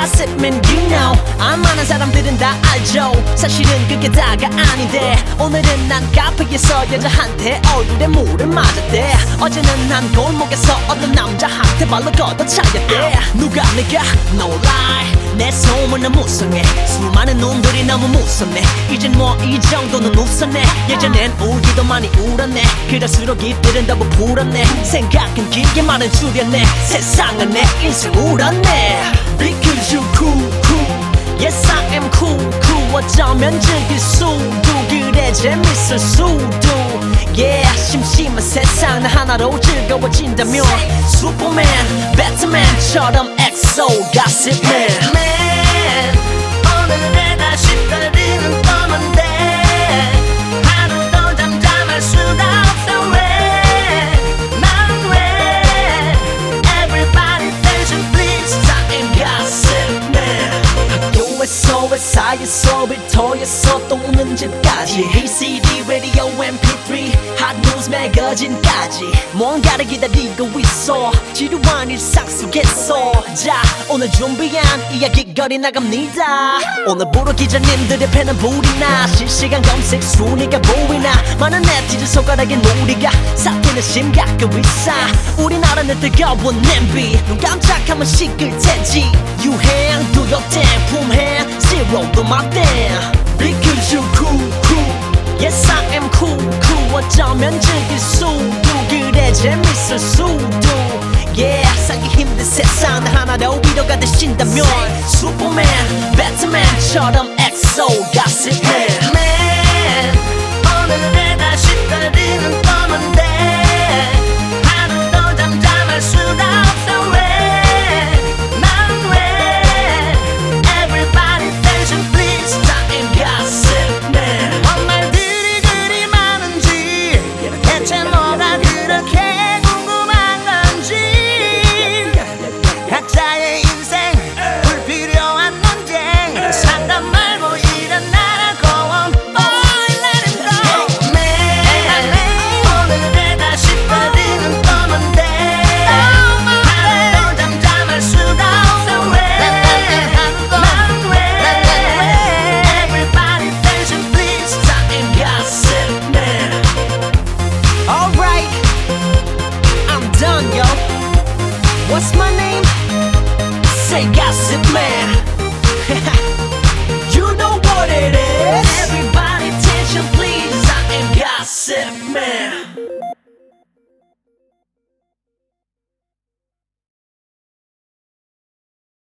gossipman you know 안 많은 사람들은 다 알죠 사실은 그게 다가 아닌데 오늘은 난 카페에서 여자한테 얼굴에 물을 맞았대 어제는 난 골목에서 어떤 남자한테 발로 걷어차였대 누가 내가 no lie 내 소문은 무성해 수많은 놈들이 너무 무섭네 이젠 뭐 이 정도는 웃었네 예전엔 울기도 많이 울었네 그럴수록 이들은 더 부풀었네 생각은 길게 말은 줄였네 세상은 내 인생 울었네 Because you cool cool Yes I am cool cool 어쩌면 즐길 수도 그래 재밌을 수도 Yeah 심심한 세상 나 하나로 즐거워진다면 슈퍼맨 배트맨처럼 엑소 가십맨 오늘의 다시 떨리는 떠는데 하루도 잠잠할 수가 없어 왜 Everybody attention please I'm gossipman 학교에서 회사에서 일터에서 또 오는 집까지 VCD, radio, MP3 Hot News 매거진까지 뭔가를 기다리고 있어 지루한 일상 속에서 자 오늘 준비한 이야기거리 나갑니다 오늘부로 기자님들의 펜은 불이 나 실시간 검색 순위가 보이나 많은 네티즌 손가락에 놀이가 사태는 심각한 위사 우리나라는 뜨거운 냄비 눈 깜짝하면 식을 테지 유행 do your thing 품행 zero do my thing Because you cool cool Yes I am cool cool 어쩌면 즐길 수도 그래 재밌을 수도 Yeah 살기 힘든 세상 나 하나로 위로가 되신다면 슈퍼맨 배트맨처럼 엑소 가십맨 오늘의 다시 떨리는 떠는데 하루도 잠잠할 수가 없어 왜 Everybody attention please I'm gossipman 뭔 말들이 그리 많은지 대체 뭐가 그렇게 궁금한 건지 각자의 인생 불필요한 논쟁 상관 말고 일어나라고 Boy let him go Man 오늘의 다시 떨리는 떠는데 하루도 잠잠할 수가 없어 왜 Everybody attention please I'm gossipman Alright I'm done yo What's my name? Say gossip man You know what it is Everybody